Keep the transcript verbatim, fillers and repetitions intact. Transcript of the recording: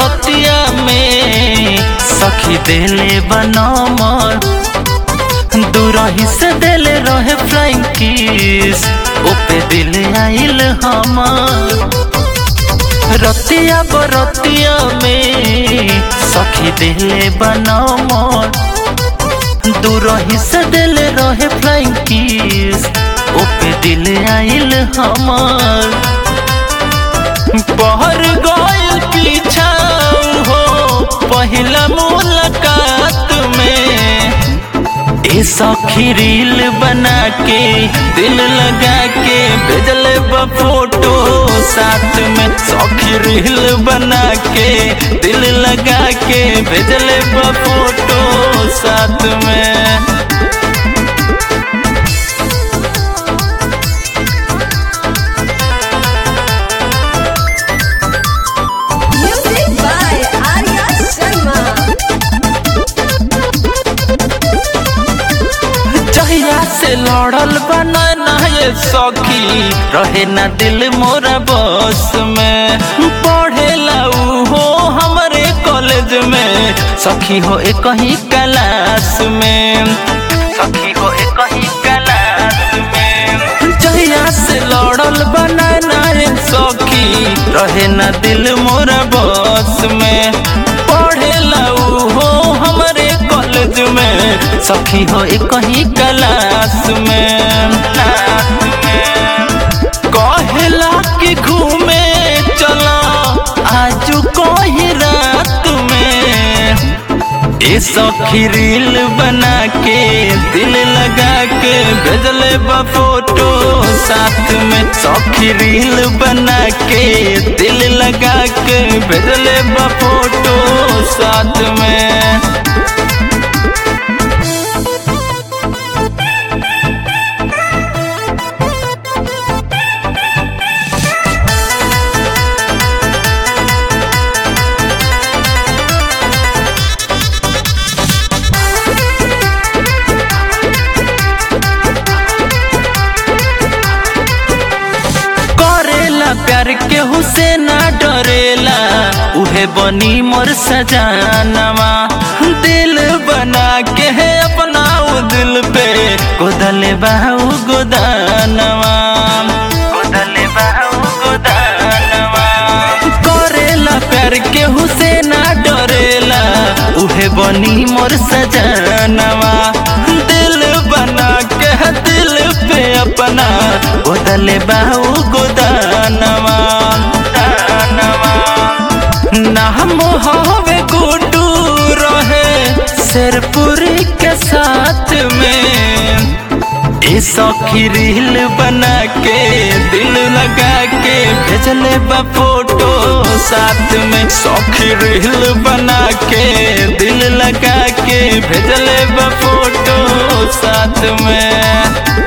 बरतिया में सखी देले बनमर दूरही से देले रहे फ्लाइंग किस ओपे दिल आइल हमर रतिया बरतिया में सखी देले बनमर दूरही से देले रहे फ्लाइंग किस ओपे दिल आइल हमर बहर गइल पीछा हो पहिला मुलाकात में ए सखी रील बना के दिल लगा के भेजले बा फोटो साथ में सखी रील बना के दिल लगा के भेजले बा फोटो साथ में। से लड़ल बना ना ये सखी रहे ना दिल मोरा बस में पढ़ेला हो हमारे कॉलेज में सखी हो एक ही क्लास में सखी हो एक ही क्लास में जहिया से लड़ल बना ना ये सखी रहे ना दिल मोरा बस में पढ़ेला हो हमारे कॉलेज में सखी हो एक ही क्लास में कहेला कि घूमे चला आजू कोई रात में ए सखी रील बना के दिल लगा के भेजले बा फोटो साथ में सखी रील बना के दिल लगा के भेजले बा फोटो साथ में। प्यार के हुसैना डरेला उहे बनी मोर सजानवा दिल बना के है अपना वो दिल पे गोदले बाहू गोदानवा गोदले बाहू गोदानवा करेला प्यार के हुसैना डरेला उहे बनी मोर सजानवा दिल बना के है दिल पे अपना गोदले बाहू गोदानवा नाम हवे गुड्डू रहे शेरपुरी के साथ में ए सखी रील बना के दिल लगा के भेजले बा फोटो साथ में सखी रील बना के दिल लगा के भेजले बा फोटो साथ में।